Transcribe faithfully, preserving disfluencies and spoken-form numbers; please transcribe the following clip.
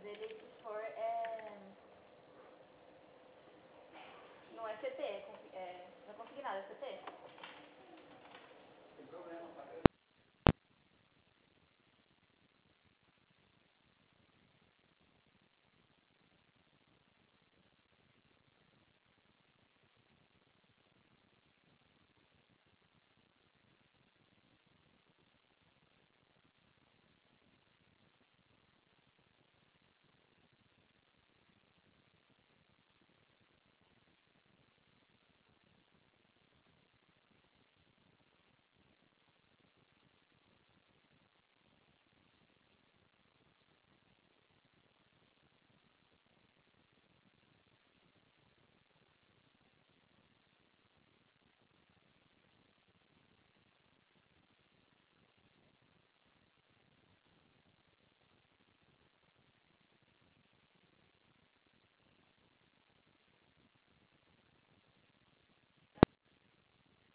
Delete for and... Não é C T, é, é, não consegui nada, C T.